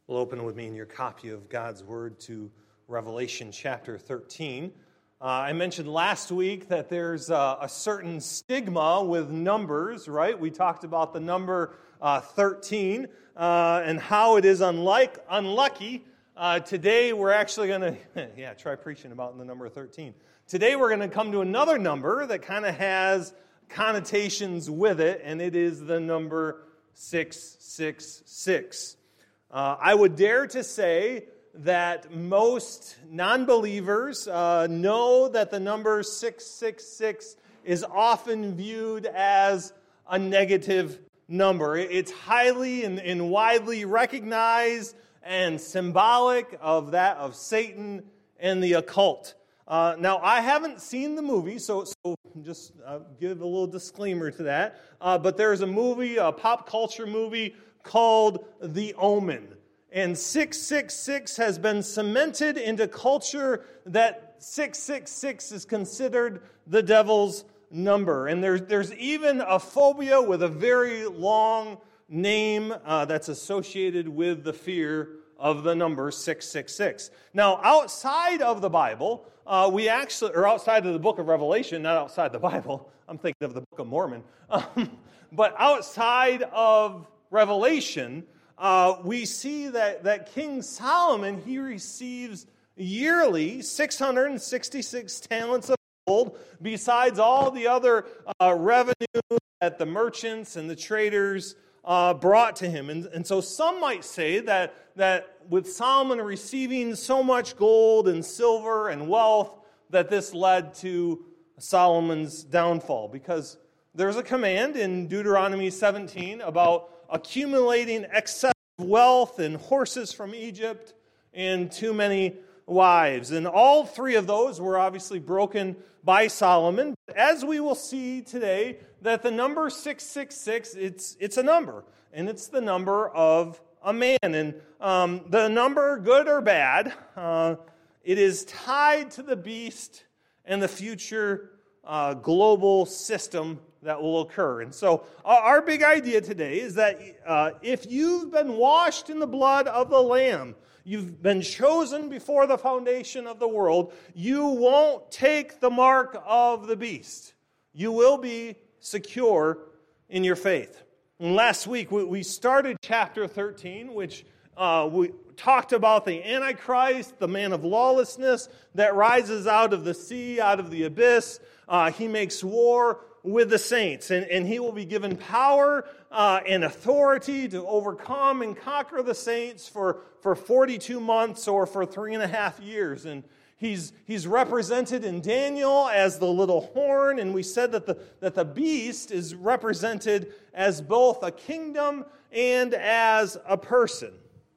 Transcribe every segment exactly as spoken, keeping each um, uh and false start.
Well, open with me in your copy of God's Word to Revelation chapter thirteen. Uh, I mentioned last week that there's a, a certain stigma with numbers, right? We talked about the number uh, thirteen uh, and how it is unlike, unlucky. Uh, today we're actually going to, yeah, try preaching about the number thirteen. Today we're going to come to another number that kind of has connotations with it, and it is the number six six six. Uh, I would dare to say that most non-believers uh, know that the number six six six is often viewed as a negative number. It's highly and, and widely recognized and symbolic of that of Satan and the occult. Uh, now, I haven't seen the movie, so, so just uh, give a little disclaimer to that. Uh, but there's a movie, a pop culture movie, called The Omen. And six six six has been cemented into culture that six six six is considered the devil's number. And there's, there's even a phobia with a very long name uh, that's associated with the fear of the number six six six. Now, outside of the Bible, uh, we actually, or outside of the book of Revelation, not outside the Bible, I'm thinking of the Book of Mormon, um, but outside of Revelation, uh, we see that, that King Solomon, he receives yearly six hundred sixty-six talents of gold, besides all the other uh, revenue that the merchants and the traders uh, brought to him. And, and so some might say that, that with Solomon receiving so much gold and silver and wealth, that this led to Solomon's downfall, because there's a command in Deuteronomy seventeen about accumulating excessive wealth and horses from Egypt and too many wives. And all three of those were obviously broken by Solomon. As we will see today, that the number six six six, it's it's a number, and it's the number of a man. And um, the number, good or bad, uh, it is tied to the beast and the future uh, global system that will occur. And so our big idea today is that uh, if you've been washed in the blood of the Lamb, you've been chosen before the foundation of the world, you won't take the mark of the beast. You will be secure in your faith. And last week we started chapter thirteen, which uh, we talked about the Antichrist, the man of lawlessness that rises out of the sea, out of the abyss. Uh, he makes war with the saints, and, and he will be given power uh, and authority to overcome and conquer the saints for, for forty-two months or for three and a half years. And he's he's represented in Daniel as the little horn, and we said that the that the beast is represented as both a kingdom and as a person.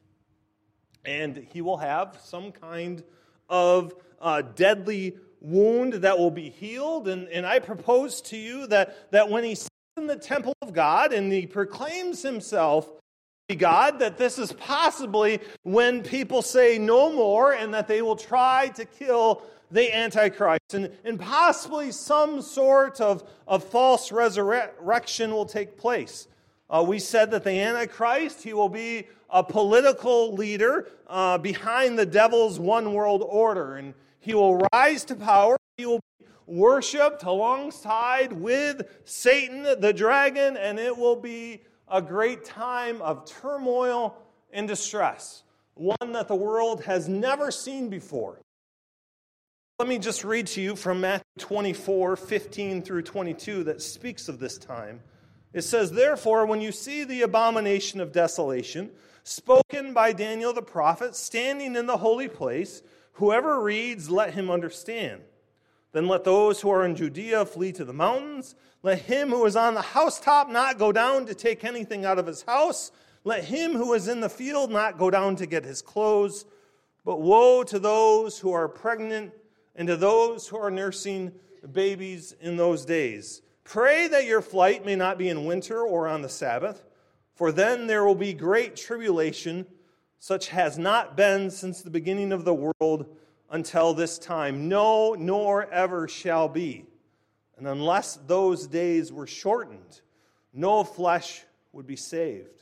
And he will have some kind of uh, deadly wound that will be healed. And, and I propose to you that, that when he sits in the temple of God and he proclaims himself to be God, that this is possibly when people say no more and that they will try to kill the Antichrist. And, and possibly some sort of, of false resurrection will take place. Uh, we said that the Antichrist, he will be a political leader uh, behind the devil's one world order. And he will rise to power. He will be worshipped alongside with Satan, the dragon, and it will be a great time of turmoil and distress, one that the world has never seen before. Let me just read to you from Matthew twenty-four, fifteen through twenty-two that speaks of this time. It says, "Therefore, when you see the abomination of desolation, spoken by Daniel the prophet, standing in the holy place, whoever reads, let him understand. Then let those who are in Judea flee to the mountains. Let him who is on the housetop not go down to take anything out of his house. Let him who is in the field not go down to get his clothes. But woe to those who are pregnant and to those who are nursing babies in those days. Pray that your flight may not be in winter or on the Sabbath, for then there will be great tribulation, such has not been since the beginning of the world until this time, no, nor ever shall be. And unless those days were shortened, no flesh would be saved.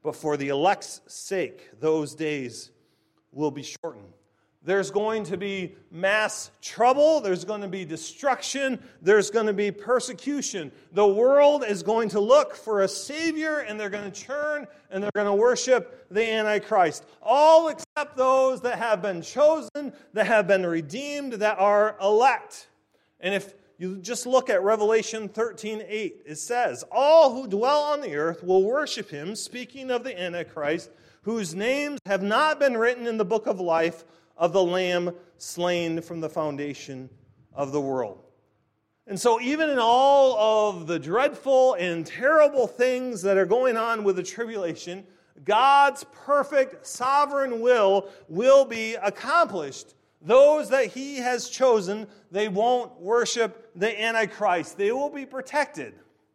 but for the elect's sake, those days will be shortened. There's going to be mass trouble. There's going to be destruction. There's going to be persecution. The world is going to look for a Savior, and they're going to turn, and they're going to worship the Antichrist. All except those that have been chosen, that have been redeemed, that are elect. And if you just look at Revelation thirteen eight, it says, all who dwell on the earth will worship him, speaking of the Antichrist, whose names have not been written in the book of life of the Lamb slain from the foundation of the world. And so even in all of the dreadful and terrible things that are going on with the tribulation, God's perfect sovereign will will be accomplished. Those that he has chosen, they won't worship the Antichrist. They will be protected.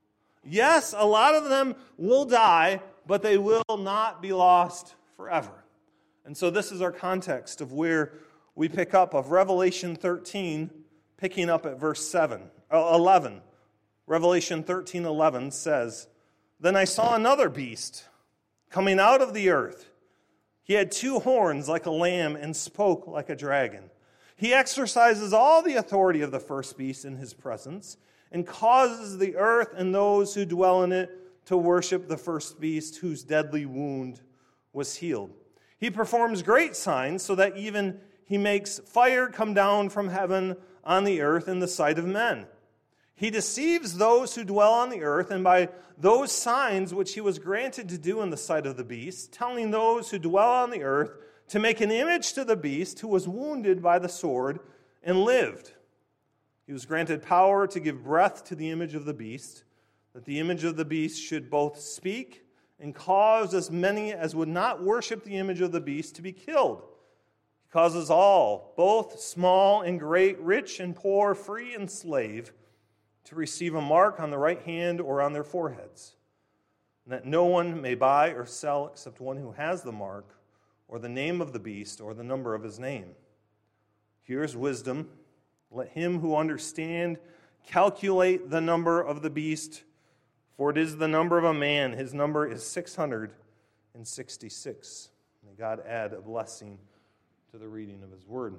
Yes, a lot of them will die, but they will not be lost forever. And so this is our context of where we pick up of Revelation thirteen, picking up at verse seven, eleven. Revelation thirteen eleven says, then I saw another beast coming out of the earth. He had two horns like a lamb and spoke like a dragon. He exercises all the authority of the first beast in his presence and causes the earth and those who dwell in it to worship the first beast whose deadly wound was healed. He performs great signs so that even he makes fire come down from heaven on the earth in the sight of men. He deceives those who dwell on the earth, and by those signs which he was granted to do in the sight of the beast, telling those who dwell on the earth to make an image to the beast who was wounded by the sword and lived. He was granted power to give breath to the image of the beast, that the image of the beast should both speak and cause as many as would not worship the image of the beast to be killed. He causes all, both small and great, rich and poor, free and slave, to receive a mark on the right hand or on their foreheads, and that no one may buy or sell except one who has the mark, or the name of the beast, or the number of his name. Here's wisdom. Let him who understand calculate the number of the beast, for it is the number of a man. His number is six hundred sixty-six. May God add a blessing to the reading of his word.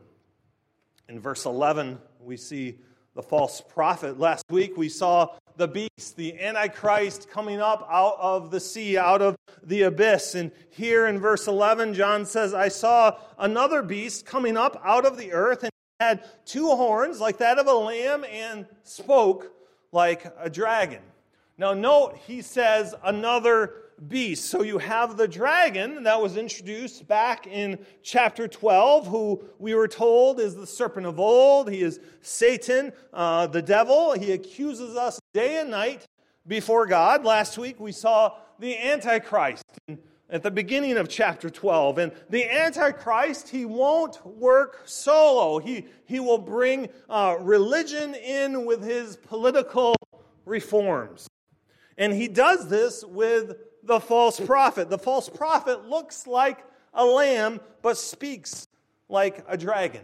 In verse eleven, we see the false prophet. Last week we saw the beast, the Antichrist, coming up out of the sea, out of the abyss. And here in verse eleven, John says, I saw another beast coming up out of the earth, and he had two horns like that of a lamb and spoke like a dragon. Now note, he says another beast. So you have the dragon that was introduced back in chapter twelve, who we were told is the serpent of old. He is Satan, uh, the devil. He accuses us day and night before God. Last week we saw the Antichrist at the beginning of chapter twelve. And the Antichrist, he won't work solo. He, he will bring uh, religion in with his political reforms. And he does this with the false prophet. The false prophet looks like a lamb, but speaks like a dragon.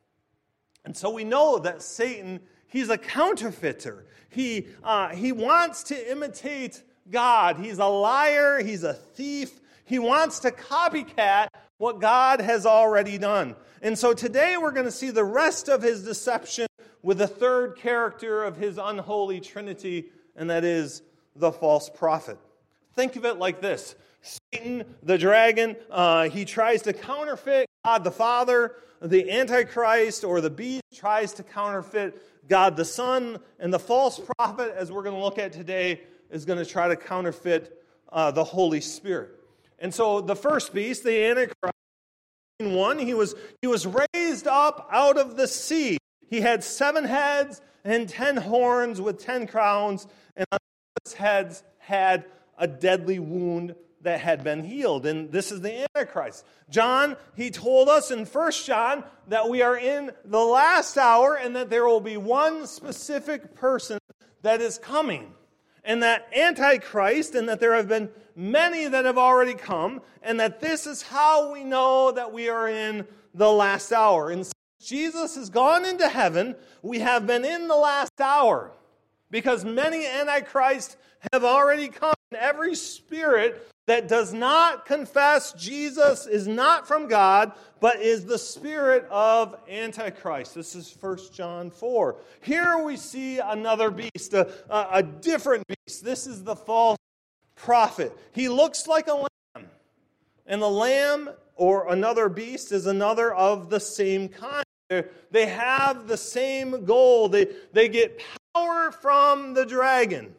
And so we know that Satan, he's a counterfeiter. He, uh, he wants to imitate God. He's a liar. He's a thief. He wants to copycat what God has already done. And so today we're going to see the rest of his deception with the third character of his unholy trinity, and that is the false prophet. Think of it like this. Satan, the dragon, uh, he tries to counterfeit God the Father. The Antichrist, or the beast, tries to counterfeit God the Son. And the false prophet, as we're going to look at today, is going to try to counterfeit uh, the Holy Spirit. And so the first beast, the Antichrist, one, he was, he was raised up out of the sea. He had seven heads and ten horns with ten crowns, and on his heads had a deadly wound that had been healed. And this is the Antichrist. John, he told us in First John that we are in the last hour and that there will be one specific person that is coming. And that Antichrist, and that there have been many that have already come, and that this is how we know that we are in the last hour. And since Jesus has gone into heaven, we have been in the last hour, because many Antichrists have already come. Every spirit that does not confess Jesus is not from God, but is the spirit of Antichrist. This is First John four. Here we see another beast, a, a, a different beast. This is the false prophet. He looks like a lamb, and the lamb or another beast is another of the same kind. They're, they have the same goal. They, they get power from the dragon.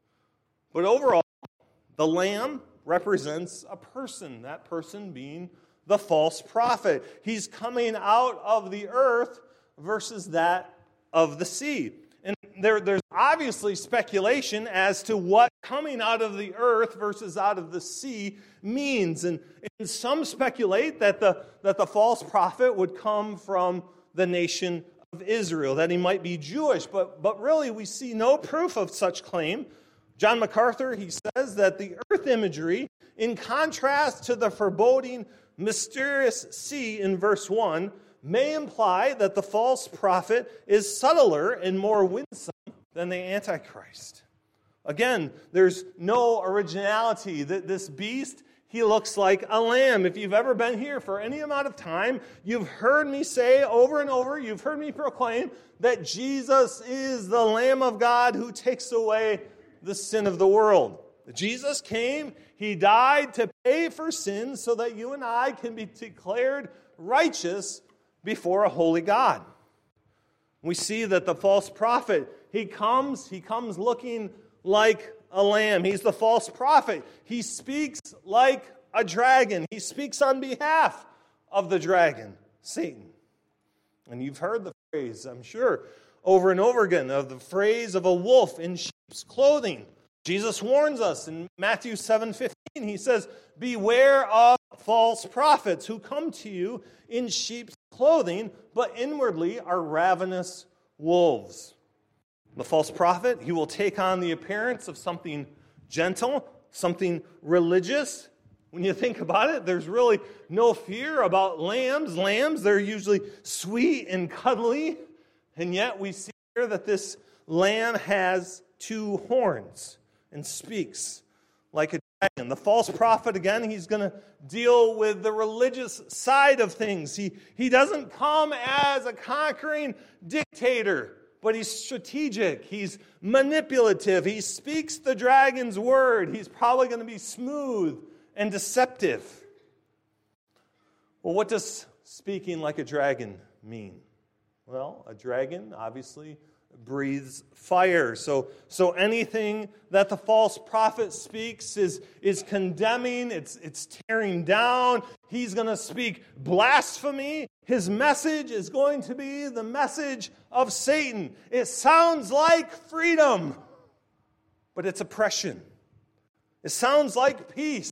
But overall, the lamb represents a person, that person being the false prophet. He's coming out of the earth versus that of the sea. And there, there's obviously speculation as to what coming out of the earth versus out of the sea means. And, and some speculate that the, that the false prophet would come from the nation of Israel, that he might be Jewish. But, but really, we see no proof of such claim. John MacArthur, he says that the earth imagery, in contrast to the foreboding, mysterious sea in verse one, may imply that the false prophet is subtler and more winsome than the Antichrist. Again, there's no originality. This beast, he looks like a lamb. If you've ever been here for any amount of time, you've heard me say over and over, you've heard me proclaim that Jesus is the Lamb of God who takes away the sin of the world. Jesus came, he died to pay for sins so that you and I can be declared righteous before a holy God. We see that the false prophet, he comes, he comes looking like a lamb. He's the false prophet. He speaks like a dragon. He speaks on behalf of the dragon, Satan. And you've heard the phrase, I'm sure, over and over again, of the phrase of a wolf in sheep's clothing. Jesus warns us in Matthew seven fifteen. He says, beware of false prophets who come to you in sheep's clothing, but inwardly are ravenous wolves. The false prophet, he will take on the appearance of something gentle, something religious. When you think about it, there's really no fear about lambs. Lambs, they're usually sweet and cuddly. And yet we see here that this lamb has two horns and speaks like a dragon. The false prophet, again, he's going to deal with the religious side of things. He, he doesn't come as a conquering dictator, but he's strategic. He's manipulative. He speaks the dragon's word. He's probably going to be smooth and deceptive. Well, what does speaking like a dragon mean? Well, a dragon obviously breathes fire. So, so anything that the false prophet speaks is, is condemning, it's, it's tearing down. He's going to speak blasphemy. His message is going to be the message of Satan. It sounds like freedom, but it's oppression. It sounds like peace.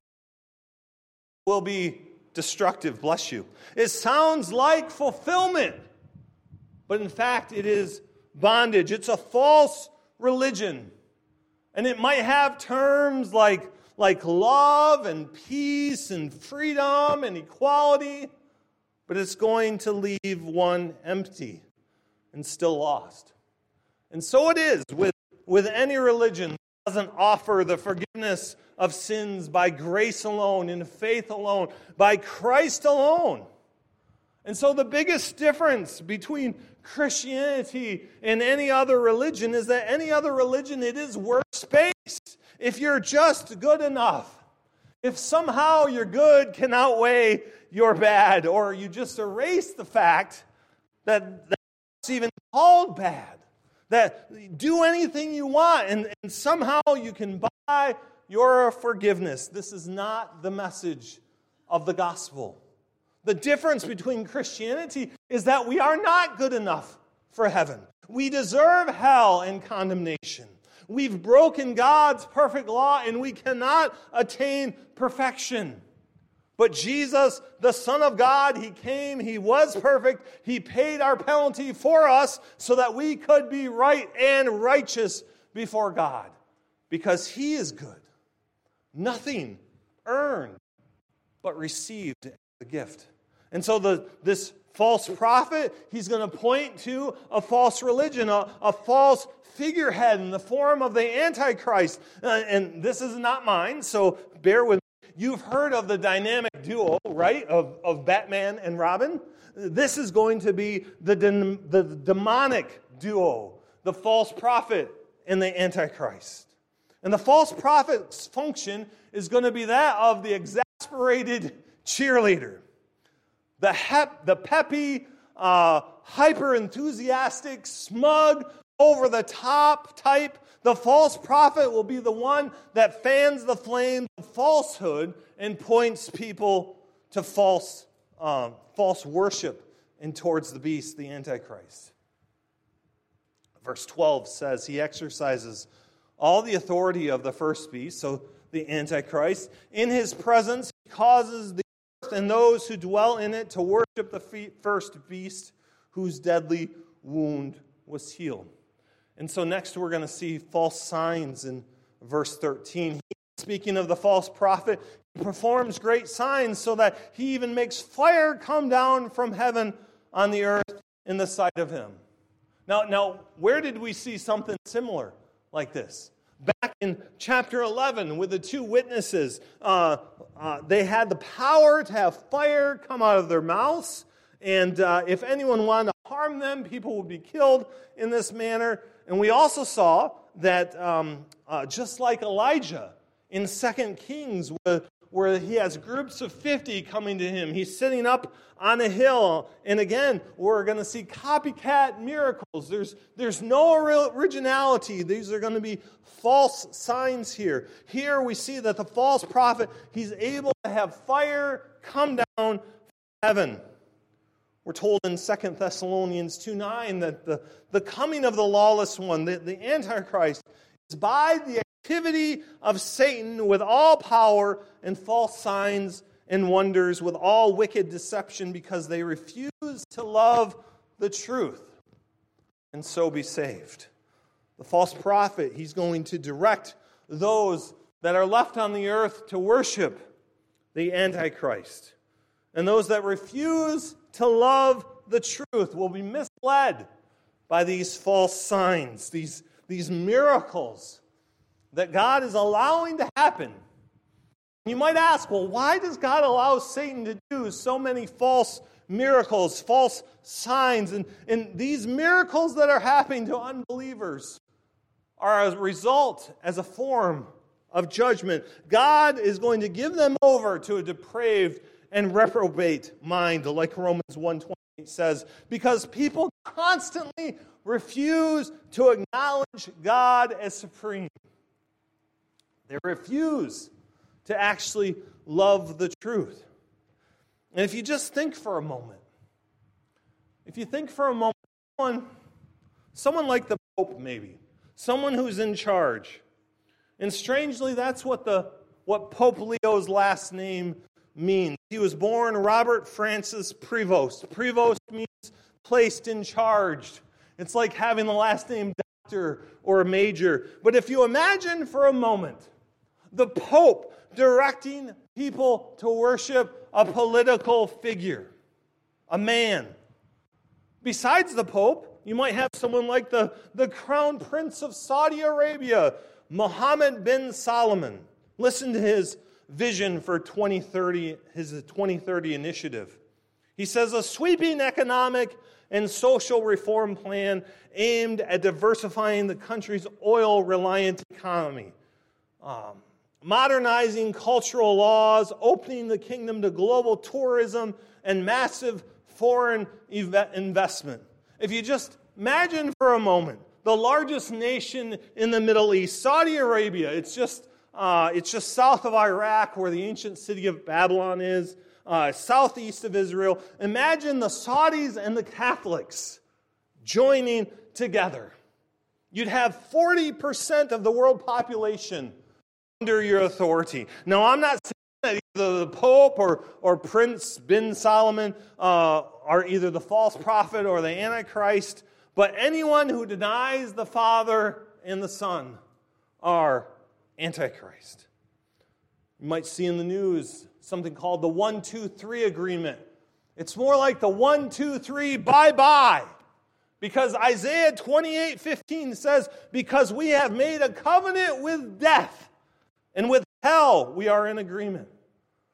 It will be destructive, bless you. It sounds like fulfillment, but in fact it is bondage. It's a false religion. And it might have terms like, like love and peace and freedom and equality, but it's going to leave one empty and still lost. And so it is with, with any religion that doesn't offer the forgiveness of sins by grace alone, in faith alone, by Christ alone. And so the biggest difference between Christianity and any other religion is that any other religion, it is works-based. If you're just good enough, if somehow your good can outweigh your bad, or you just erase the fact that that's even called bad, that do anything you want and, and somehow you can buy your forgiveness. This is not the message of the gospel. The difference between Christianity is that we are not good enough for heaven. We deserve hell and condemnation. We've broken God's perfect law and we cannot attain perfection. But Jesus, the Son of God, He came, He was perfect, He paid our penalty for us so that we could be right and righteous before God. Because He is good. Nothing earned, but received as a gift. And so the this false prophet, he's going to point to a false religion, a, a false figurehead in the form of the Antichrist. Uh, and this is not mine, so bear with me. you've heard of the dynamic duo, right, of, of Batman and Robin. This is going to be the, de- the demonic duo, the false prophet and the Antichrist. And the false prophet's function is going to be that of the exasperated cheerleader. The, hep, the peppy, uh, hyper-enthusiastic, smug, over-the-top type. The false prophet will be the one that fans the flames of falsehood and points people to false, um, false worship and towards the beast, the Antichrist. Verse twelve says, he exercises all the authority of the first beast, so the Antichrist. In his presence, he causes the earth and those who dwell in it to worship the first beast, whose deadly wound was healed. And so next we're going to see false signs in verse thirteen. Speaking of the false prophet, he performs great signs so that he even makes fire come down from heaven on the earth in the sight of him. Now, now, where did we see something similar like this? Back in chapter eleven with the two witnesses, uh, uh, they had the power to have fire come out of their mouths, and uh, if anyone wanted to harm them, people would be killed in this manner. And we also saw that um, uh, just like Elijah in Second Kings, where, where he has groups of fifty coming to him, he's sitting up on a hill. And again, we're going to see copycat miracles. There's, there's no originality. These are going to be false signs here. Here we see that the false prophet, he's able to have fire come down from heaven. We're told in Second Thessalonians two nine that the, the coming of the lawless one, the, the Antichrist, is by the activity of Satan with all power and false signs and wonders, with all wicked deception, because they refuse to love the truth and so be saved. The false prophet, he's going to direct those that are left on the earth to worship the Antichrist. And those that refuse to love the truth will be misled by these false signs, these, these miracles that God is allowing to happen. You might ask, well, why does God allow Satan to do so many false miracles, false signs? And, and these miracles that are happening to unbelievers are a result, as a form of judgment. God is going to give them over to a depraved and reprobate mind, like Romans one twenty-eight says, because people constantly refuse to acknowledge God as supreme. They refuse to actually love the truth. And if you just think for a moment, if you think for a moment, someone, someone like the Pope maybe, someone who's in charge, and strangely that's what the what Pope Leo's last name means. He was born Robert Francis Prevost. Prevost means placed in charge. It's like having the last name doctor or major. But if you imagine for a moment the Pope directing people to worship a political figure, a man. Besides the Pope, you might have someone like the, the Crown Prince of Saudi Arabia, Mohammed bin Salman. Listen to his vision for twenty thirty, his twenty thirty initiative. He says, a sweeping economic and social reform plan aimed at diversifying the country's oil-reliant economy. Um, modernizing cultural laws, opening the kingdom to global tourism, and massive foreign investment. If you just imagine for a moment, the largest nation in the Middle East, Saudi Arabia, it's just uh, it's just south of Iraq, where the ancient city of Babylon is, uh, southeast of Israel. Imagine the Saudis and the Catholics joining together. You'd have forty percent of the world population under your authority. Now, I'm not saying that either the Pope or, or Prince bin Salman uh, are either the false prophet or the Antichrist, but anyone who denies the Father and the Son are Antichrist. You might see in the news something called the one two three agreement. It's more like the one two three bye-bye. Because Isaiah twenty-eight fifteen says, because we have made a covenant with death, and with hell we are in agreement.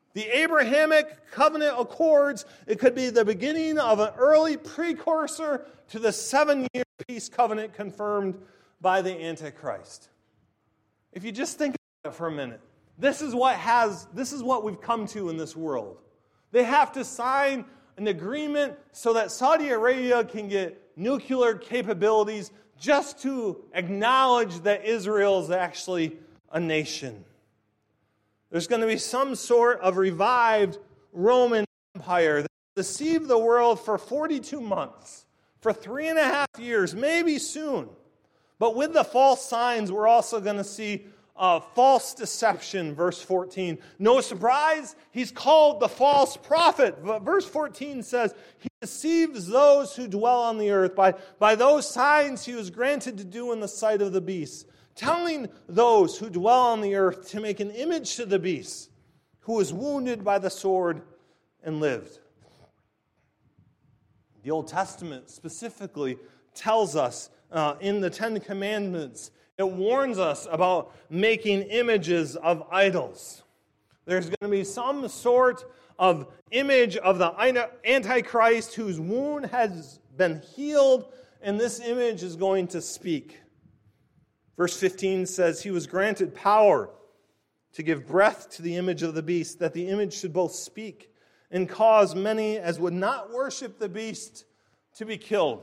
The Abrahamic covenant accords, it could be the beginning of an early precursor to the seven-year peace covenant confirmed by the Antichrist. If you just think about it for a minute, this is what has this is what we've come to in this world. They have to sign an agreement so that Saudi Arabia can get nuclear capabilities just to acknowledge that Israel is actually a nation. There's going to be some sort of revived Roman Empire that will deceive the world for forty-two months, for three and a half years, maybe soon. But with the false signs, we're also going to see uh, false deception, verse fourteen. No surprise, he's called the false prophet. But verse fourteen says, he deceives those who dwell on the earth. By, by those signs he was granted to do in the sight of the beast, telling those who dwell on the earth to make an image to the beast, who was wounded by the sword and lived. The Old Testament specifically tells us uh, in the Ten Commandments, it warns us about making images of idols. There's going to be some sort of image of the Antichrist whose wound has been healed, and this image is going to speak. Verse fifteen says, he was granted power to give breath to the image of the beast, that the image should both speak and cause many as would not worship the beast to be killed.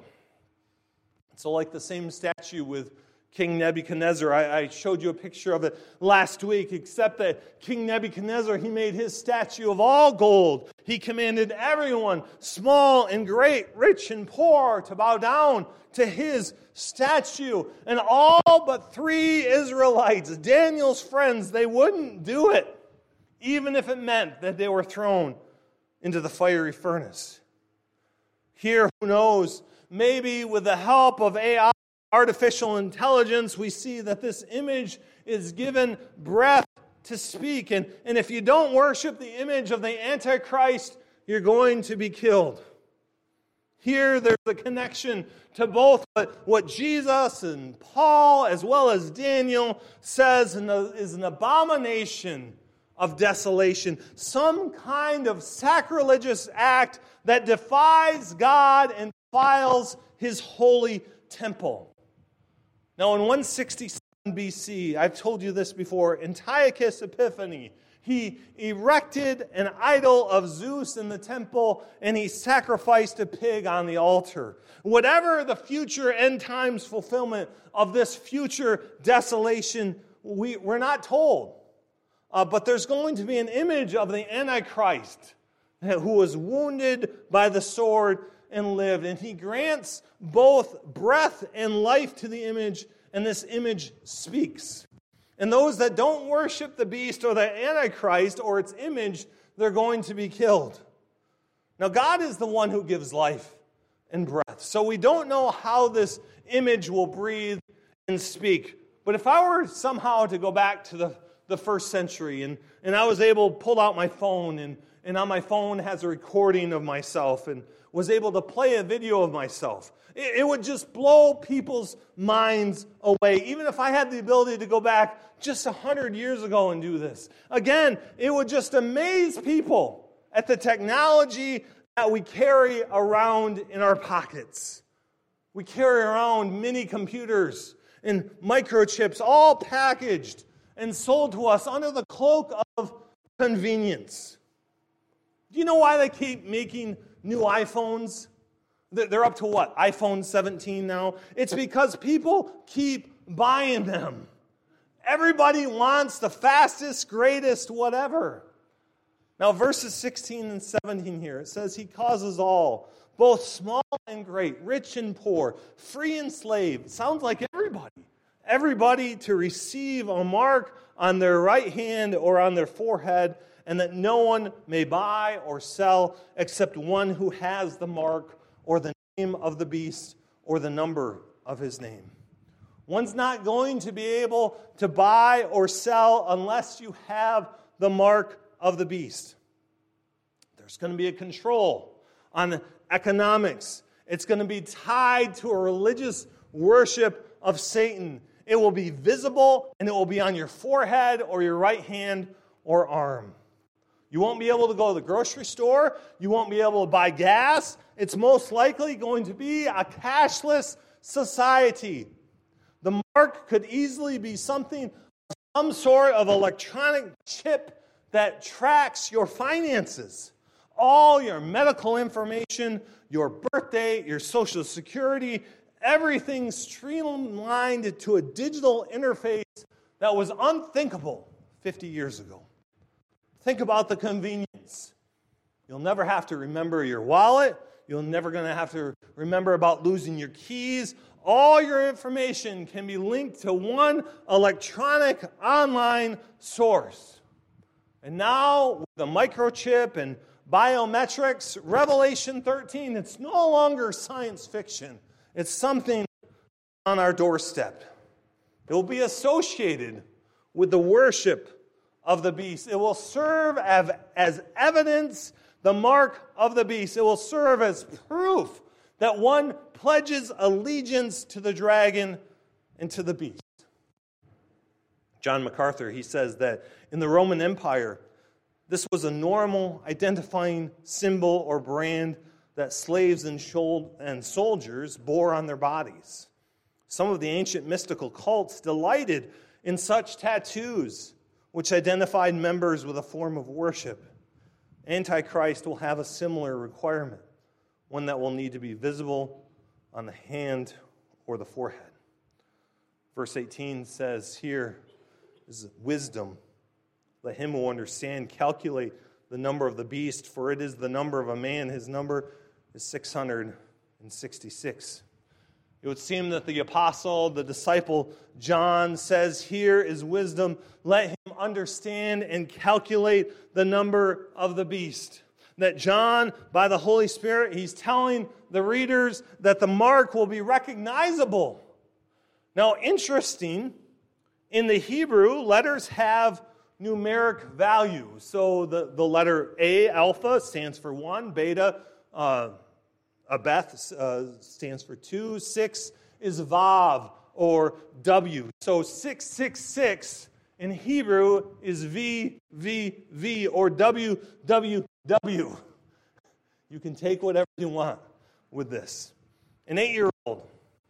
So like the same statue with King Nebuchadnezzar, I, I showed you a picture of it last week, except that King Nebuchadnezzar, he made his statue of all gold. He commanded everyone, small and great, rich and poor, to bow down to his statue. And all but three Israelites, Daniel's friends, they wouldn't do it, even if it meant that they were thrown into the fiery furnace. Here, who knows, maybe with the help of A I, artificial intelligence, we see that this image is given breath to speak. And, and if you don't worship the image of the Antichrist, you're going to be killed. Here, there's a connection to both what Jesus and Paul, as well as Daniel, says is an abomination of desolation, some kind of sacrilegious act that defies God and defiles his holy temple. Now, in one sixty-seven B C, I've told you this before, Antiochus Epiphanes, he erected an idol of Zeus in the temple, and he sacrificed a pig on the altar. Whatever the future end times fulfillment of this future desolation, we, we're not told. Uh, but there's going to be an image of the Antichrist who was wounded by the sword and lived. And he grants both breath and life to the image, and this image speaks. And those that don't worship the beast or the Antichrist or its image, they're going to be killed. Now, God is the one who gives life and breath. So we don't know how this image will breathe and speak. But if I were somehow to go back to the, the first century, and, and I was able to pull out my phone, and, and on my phone has a recording of myself, and was able to play a video of myself, it, it would just blow people's minds away. Even if I had the ability to go back just a hundred years ago and do this. Again, it would just amaze people at the technology that we carry around in our pockets. We carry around mini computers and microchips, all packaged and sold to us under the cloak of convenience. Do you know why they keep making new iPhones? They're up to what? iPhone seventeen now? It's because people keep buying them. Everybody wants the fastest, greatest, whatever. Now, verses sixteen and seventeen here, it says, he causes all, both small and great, rich and poor, free and slave. It sounds like everybody. Everybody to receive a mark on their right hand or on their forehead, and that no one may buy or sell except one who has the mark or the name of the beast or the number of his name. One's not going to be able to buy or sell unless you have the mark of the beast. There's going to be a control on economics. It's going to be tied to a religious worship of Satan. It will be visible, and it will be on your forehead or your right hand or arm. You won't be able to go to the grocery store. You won't be able to buy gas. It's most likely going to be a cashless society. The mark could easily be something, some sort of electronic chip that tracks your finances. All your medical information, your birth date, your social security, everything streamlined to a digital interface that was unthinkable fifty years ago. Think about the convenience. You'll never have to remember your wallet. You're never going to have to remember about losing your keys. All your information can be linked to one electronic online source. And now, with the microchip and biometrics, Revelation thirteen, it's no longer science fiction. It's something on our doorstep. It will be associated with the worship of the beast. It will serve as, as evidence, the mark of the beast. It will serve as proof that one pledges allegiance to the dragon and to the beast. John MacArthur, he says that in the Roman Empire, this was a normal identifying symbol or brand that slaves and soldiers bore on their bodies. Some of the ancient mystical cults delighted in such tattoos, which identified members with a form of worship. Antichrist will have a similar requirement, one that will need to be visible on the hand or the forehead. Verse eighteen says here is wisdom. Let him who understand calculate the number of the beast, for it is the number of a man. His number is six hundred sixty-six. It would seem that the apostle, the disciple John, says here is wisdom. Let him understand and calculate the number of the beast. That John, by the Holy Spirit, he's telling the readers that the mark will be recognizable. Now, interesting, in the Hebrew, letters have numeric value. So the, the letter A, alpha, stands for one. Beta, uh, Abeth, uh, stands for two. Six is Vav, or W. So six six six in Hebrew is V, V, V, or W, W, W. You can take whatever you want with this. An eight-year-old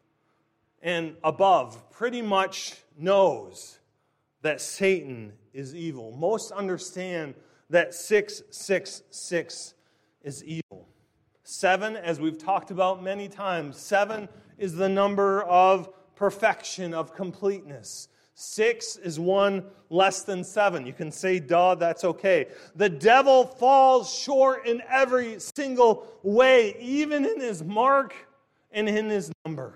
and above pretty much knows that Satan is evil. Most understand that six six six is evil. Seven, as we've talked about many times, seven is the number of perfection, of completeness. Six is one less than seven. You can say, duh, that's okay. The devil falls short in every single way, even in his mark and in his number.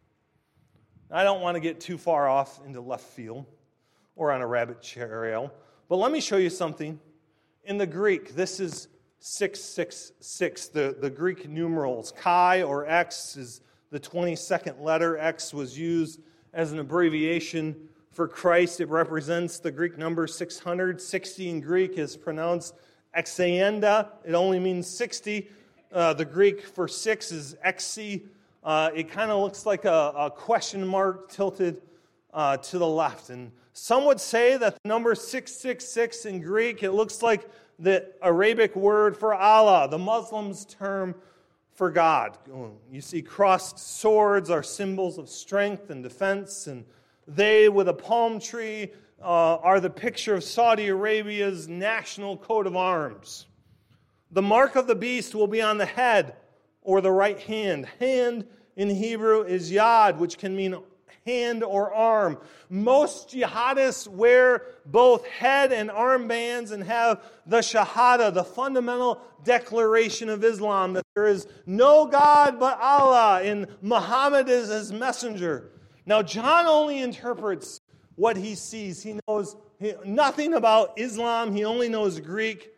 I don't want to get too far off into left field or on a rabbit trail, but let me show you something. In the Greek, this is six six six, the, the Greek numerals. Chi, or X, is the twenty-second letter. X was used as an abbreviation for Christ. It represents the Greek number six hundred. sixty in Greek is pronounced exaenda. It only means sixty. Uh, the Greek for six is exi. Uh, it kind of looks like a, a question mark tilted uh, to the left. And some would say that the number six six six in Greek, it looks like the Arabic word for Allah, the Muslims' term for God. You see, crossed swords are symbols of strength and defense, and they, with a palm tree, uh, are the picture of Saudi Arabia's national coat of arms. The mark of the beast will be on the head or the right hand. Hand in Hebrew is yad, which can mean hand or arm. Most jihadists wear both head and arm bands and have the Shahada, the fundamental declaration of Islam, that there is no God but Allah and Muhammad is his messenger. Now, John only interprets what he sees. He knows nothing about Islam. He only knows Greek.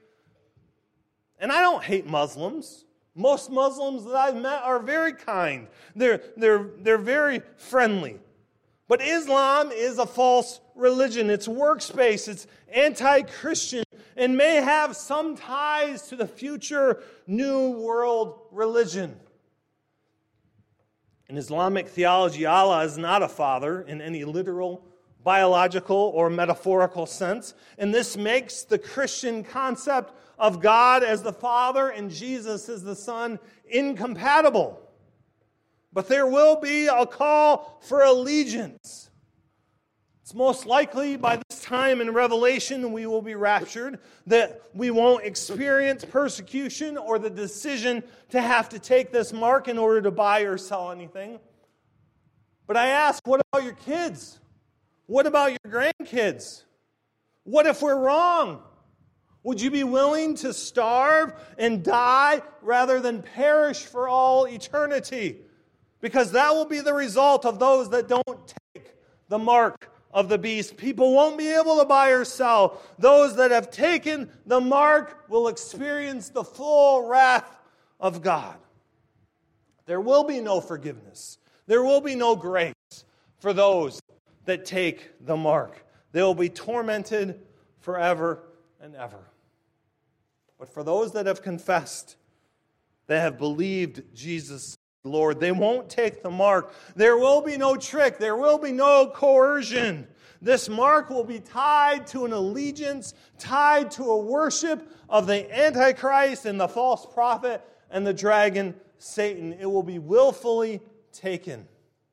And I don't hate Muslims. Most Muslims that I've met are very kind. They're, they're, they're very friendly. But Islam is a false religion. It's works-based. It's anti-Christian and may have some ties to the future New World religion. In Islamic theology, Allah is not a father in any literal biological or metaphorical sense. And this makes the Christian concept of God as the Father and Jesus as the Son incompatible. But there will be a call for allegiance. It's most likely by this time in Revelation we will be raptured, that we won't experience persecution or the decision to have to take this mark in order to buy or sell anything. But I ask, what about your kids? What about your grandkids? What if we're wrong? Would you be willing to starve and die rather than perish for all eternity? Because that will be the result of those that don't take the mark of the beast. People won't be able to buy or sell. Those that have taken the mark will experience the full wrath of God. There will be no forgiveness. There will be no grace for those that take the mark. They will be tormented forever and ever. But for those that have confessed, that have believed Jesus Lord, they won't take the mark. There will be no trick. There will be no coercion. This mark will be tied to an allegiance, tied to a worship of the Antichrist and the false prophet and the dragon, Satan. It will be willfully taken.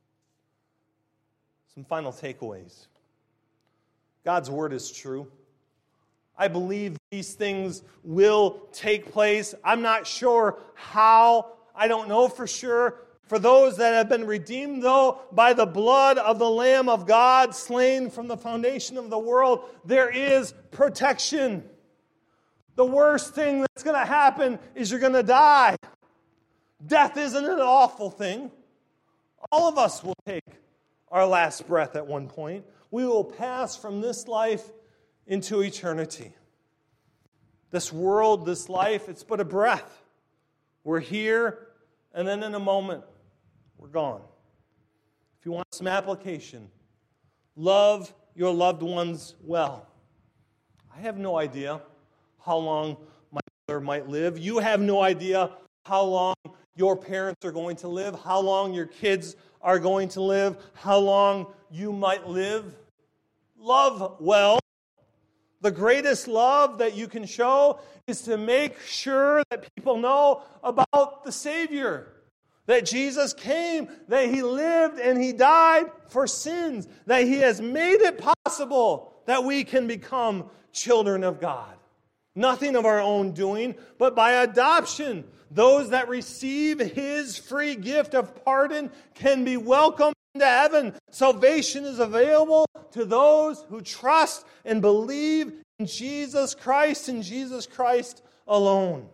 Some final takeaways. God's word is true. I believe these things will take place. I'm not sure how. I don't know for sure. For those that have been redeemed, though, by the blood of the Lamb of God, slain from the foundation of the world, there is protection. The worst thing that's going to happen is you're going to die. Death isn't an awful thing. All of us will take our last breath at one point. We will pass from this life into eternity. This world, this life, it's but a breath. We're here, and then in a moment, we're gone. If you want some application, love your loved ones well. I have no idea how long my mother might live. You have no idea how long your parents are going to live, how long your kids are going to live, how long you might live. Love well. The greatest love that you can show is to make sure that people know about the Savior. That Jesus came, that He lived and He died for sins. That He has made it possible that we can become children of God. Nothing of our own doing, but by adoption. Those that receive His free gift of pardon can be welcomed into heaven. Salvation is available to those who trust and believe in Jesus Christ and Jesus Christ alone.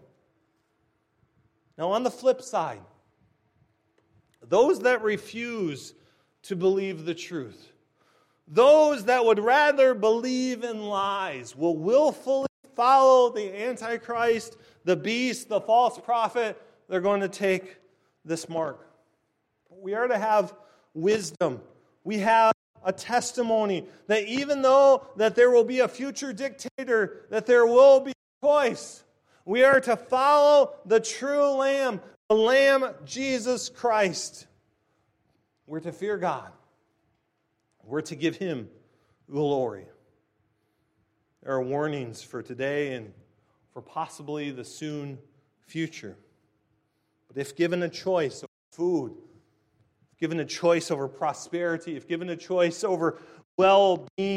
Now, on the flip side, those that refuse to believe the truth, those that would rather believe in lies, will willfully follow the Antichrist, the beast, the false prophet. They're going to take this mark. We are to have wisdom. We have a testimony that even though that there will be a future dictator, that there will be choice. We are to follow the true Lamb, the Lamb Jesus Christ. We're to fear God. We're to give Him glory. There are warnings for today and for possibly the soon future. But if given a choice of food, if given a choice over prosperity, if given a choice over well-being,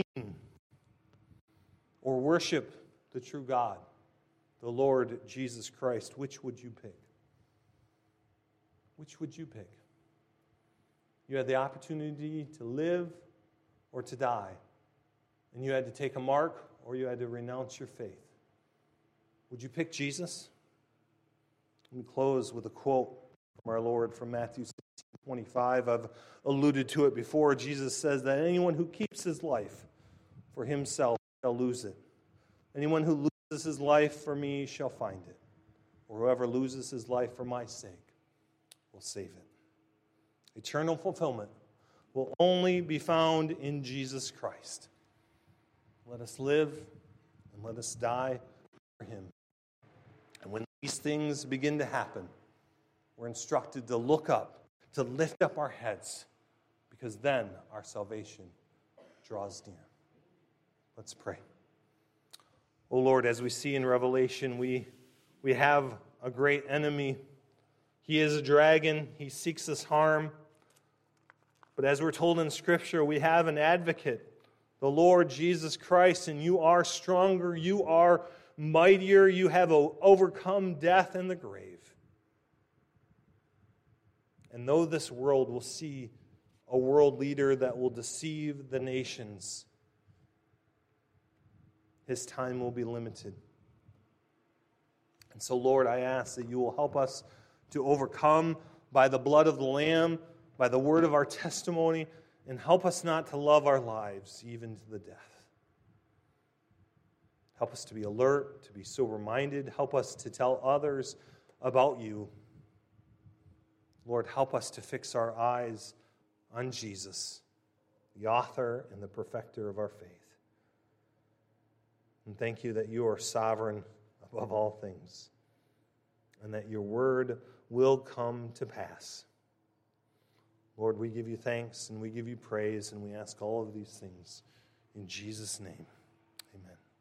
or worship the true God, the Lord Jesus Christ, which would you pick? Which would you pick? You had the opportunity to live or to die, and you had to take a mark or you had to renounce your faith. Would you pick Jesus? Let me close with a quote from our Lord from Matthew sixteen twenty-five. I've alluded to it before. Jesus says that anyone who keeps his life for himself shall lose it. Anyone who loses his life for me shall find it. Or whoever loses his life for my sake will save it. Eternal fulfillment will only be found in Jesus Christ. Let us live and let us die for Him. And when these things begin to happen, we're instructed to look up, to lift up our heads, because then our salvation draws near. Let's pray. O Lord, as we see in Revelation, we, we have a great enemy. He is a dragon. He seeks us harm. But as we're told in Scripture, we have an advocate, the Lord Jesus Christ, and you are stronger, you are mightier, you have overcome death and the grave. And though this world will see a world leader that will deceive the nations, his time will be limited. And so, Lord, I ask that you will help us to overcome by the blood of the Lamb, by the word of our testimony, and help us not to love our lives even to the death. Help us to be alert, to be sober-minded. Help us to tell others about you. Lord, help us to fix our eyes on Jesus, the author and the perfecter of our faith. And thank you that you are sovereign above all things, and that your word will come to pass. Lord, we give you thanks and we give you praise, and we ask all of these things in Jesus' name. Amen.